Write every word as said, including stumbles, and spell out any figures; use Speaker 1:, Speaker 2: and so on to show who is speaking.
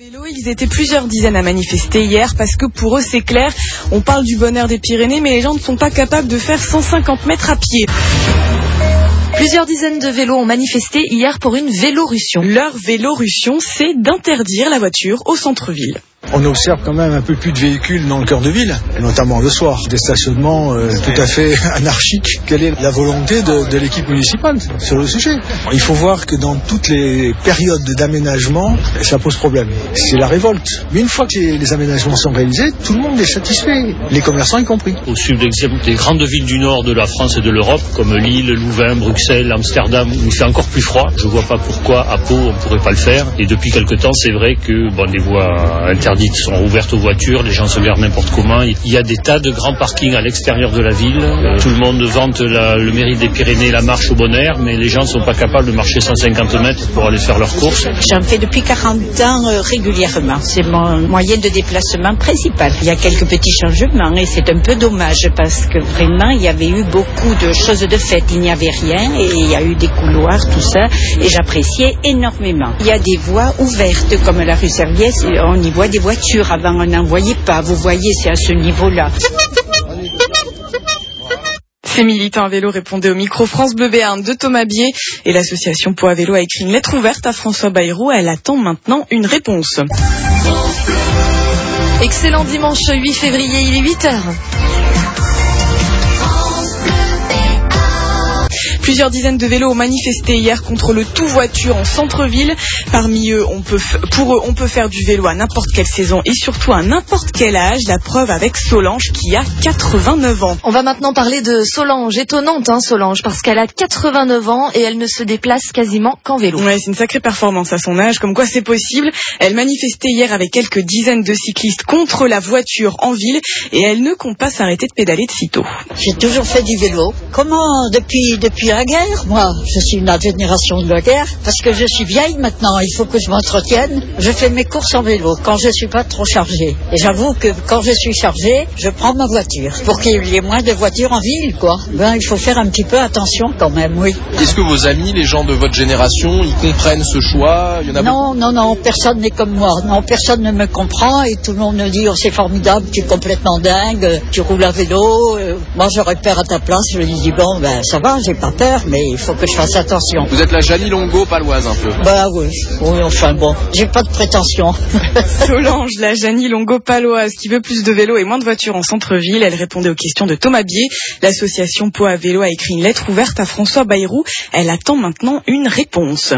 Speaker 1: Vélo, ils étaient plusieurs dizaines à manifester hier parce que pour eux c'est clair, on parle du bonheur des Pyrénées mais les gens ne sont pas capables de faire cent cinquante mètres à pied.
Speaker 2: Plusieurs dizaines de vélos ont manifesté hier pour une vélorution.
Speaker 1: Leur vélorution, c'est d'interdire la voiture au centre-ville.
Speaker 3: On observe quand même un peu plus de véhicules dans le cœur de ville, et notamment le soir. Des stationnements euh, tout à fait anarchiques. Quelle est la volonté de, de l'équipe municipale sur le sujet? Il faut voir que dans toutes les périodes d'aménagement, ça pose problème. C'est la révolte. Mais une fois que les, les aménagements sont réalisés, tout le monde est satisfait, les commerçants y compris.
Speaker 4: Au sud des grandes villes du nord de la France et de l'Europe, comme Lille, Louvain, Bruxelles, Amsterdam, où il fait encore plus froid, je ne vois pas pourquoi à Pau on ne pourrait pas le faire. Et depuis quelque temps, c'est vrai que bon, les voies interdites sont ouvertes aux voitures, les gens se garent n'importe comment. Il y a des tas de grands parkings à l'extérieur de la ville. Euh, tout le monde vante la, le mérite des Pyrénées, la marche au bon air, mais les gens ne sont pas capables de marcher cent cinquante mètres pour aller faire leurs courses.
Speaker 5: J'en fais depuis quarante ans euh, régulièrement. C'est mon moyen de déplacement principal. Il y a quelques petits changements et c'est un peu dommage parce que vraiment il y avait eu beaucoup de choses de faites. Il n'y avait rien et il y a eu des couloirs, tout ça, et j'appréciais énormément. Il y a des voies ouvertes comme la rue Serviès, on y voit des voitures. Avant, on n'en voyait pas. Vous voyez, c'est à ce niveau-là.
Speaker 1: Ces militants à vélo répondaient au micro France Bleu Béarn de Thomas Bier et l'association Pau à vélo a écrit une lettre ouverte à François Bayrou. Elle attend maintenant une réponse.
Speaker 2: Excellent dimanche huit février, il est huit heures.
Speaker 1: Plusieurs dizaines de vélos ont manifesté hier contre le tout-voiture en centre-ville. Parmi eux, on peut f- pour eux, on peut faire du vélo à n'importe quelle saison et surtout à n'importe quel âge. La preuve avec Solange qui a quatre-vingt-neuf ans.
Speaker 2: On va maintenant parler de Solange. Étonnante, hein, Solange, parce qu'elle a quatre-vingt-neuf ans et elle ne se déplace quasiment qu'en vélo.
Speaker 1: Ouais, c'est une sacrée performance à son âge, comme quoi c'est possible. Elle manifestait hier avec quelques dizaines de cyclistes contre la voiture en ville et elle ne compte pas s'arrêter de pédaler de sitôt.
Speaker 5: J'ai toujours fait du vélo. Comment depuis depuis la guerre? Moi, je suis une génération de la guerre parce que je suis vieille maintenant. Il faut que je m'entretienne. Je fais mes courses en vélo quand je suis pas trop chargée. Et j'avoue que quand je suis chargée, je prends ma voiture pour qu'il y ait moins de voitures en ville, quoi. Ben, il faut faire un petit peu attention quand même, oui.
Speaker 6: Est-ce que vos amis, les gens de votre génération, ils comprennent ce choix? Il y en a
Speaker 5: Non,
Speaker 6: beaucoup.
Speaker 5: non, non, personne n'est comme moi. Non, personne ne me comprend et tout le monde me dit oh, c'est formidable, tu es complètement dingue, tu roules à vélo. Euh, moi, j'aurais peur à ta place. Je lui dis bon, ben ça va, j'ai pas peur, mais il faut que je fasse attention.
Speaker 6: Vous êtes la Janie Longo paloise un peu.
Speaker 5: Bah oui, oui, enfin bon, j'ai pas de prétention.
Speaker 1: Solange, la Janie Longo paloise, qui veut plus de vélos et moins de voitures en centre-ville. Elle répondait aux questions de Thomas Bier. L'association Pau à vélo a écrit une lettre ouverte à François Bayrou. Elle attend maintenant une réponse.